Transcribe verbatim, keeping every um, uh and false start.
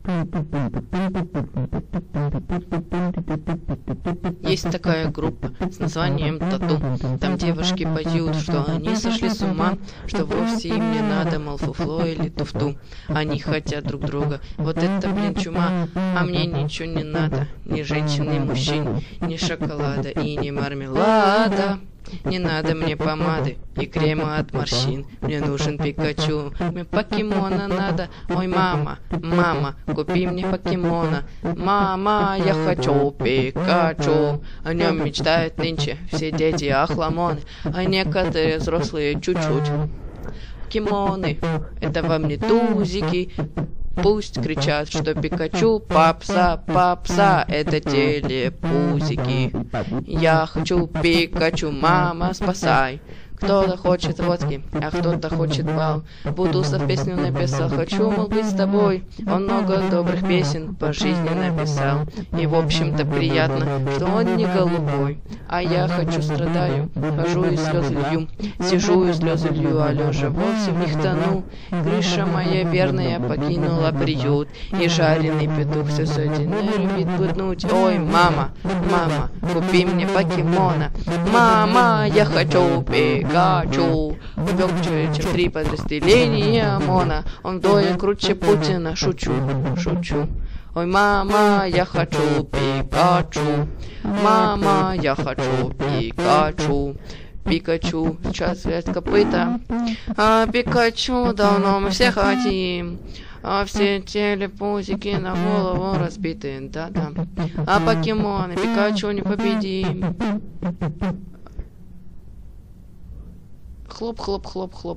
Есть такая группа с названием Тату. Там девушки поют, что они сошли с ума, что вовсе им не надо, мол, фуфло или туфту. Они хотят друг друга. Вот это, блин, чума. А мне ничего не надо. Ни женщин, ни мужчин, ни шоколада и ни мармелада. Не надо мне помады и крема от морщин. Мне нужен Пикачу, мне покемона надо. Ой, мама, мама, купи мне покемона. Мама, я хочу Пикачу. О нем мечтают нынче все дети охламоны, а некоторые взрослые чуть-чуть. Покемоны, это вам не тузики. Пусть кричат, что Пикачу попса, попса, это телепузики. Я хочу Пикачу, мама, спасай. Кто-то хочет водки, а кто-то хочет бал. Бутусов песню написал, хочу, мол, быть с тобой. Он много добрых песен по жизни написал. И в общем-то приятно, что он не голубой. А я хочу, страдаю, хожу и слезы лью. Сижу и слезы лью, а лежа вовсе в них тону. Крыша моя верная покинула приют. И жареный петух все сотенный любит блуднуть. Ой, мама, мама, купи мне покемона. Мама, я хочу Пикачу. Пикачу. Убег через три подразделения ОМОНа. Он вдвое круче Путина. Шучу, шучу. Ой, мама, я хочу Пикачу. Мама, я хочу Пикачу. Пикачу, сейчас связь копыта. А Пикачу давно мы все хотим. А все телепузики на голову разбиты, да-да. А покемоны Пикачу не победим. Хлоп, хлоп, хлоп, хлоп.